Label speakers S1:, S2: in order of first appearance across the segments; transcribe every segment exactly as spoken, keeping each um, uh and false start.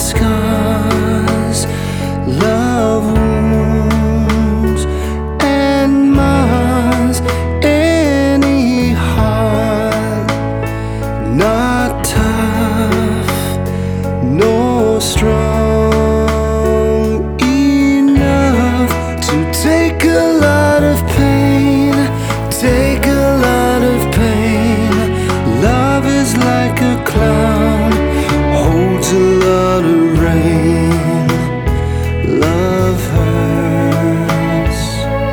S1: scars, love wounds and mars any heart not tough nor strong enough to take a lot of pain, take a lot of pain. Love is like a cloud, holds a lot of rain. Love hurts,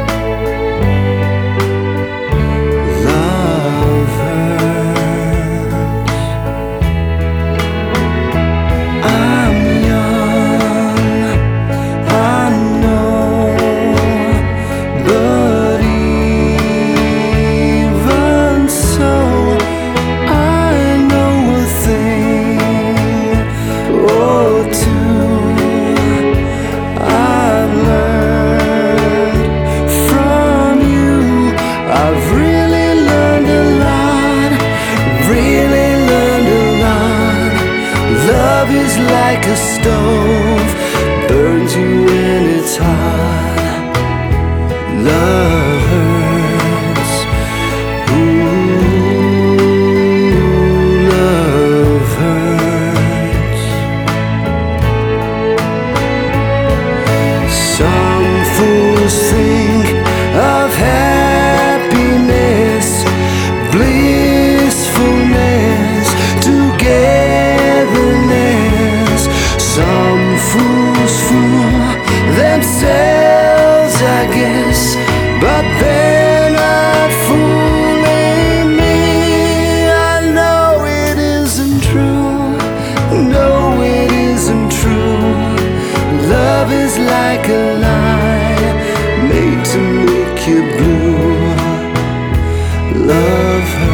S1: love hurts. I'm young, I know, but even so I know a thing or two. I've learned from you, I've really learned a lot, really learned a lot. Love is like a stove, burns you when it's hot. Love hurts, ooh, love hurts. Some fools think of happiness, blissfulness, togetherness. Some fools fool themselves, I guess, but they're not fooling me. I know it isn't true, no it isn't true. Love is like a lie, made to make you blue. Love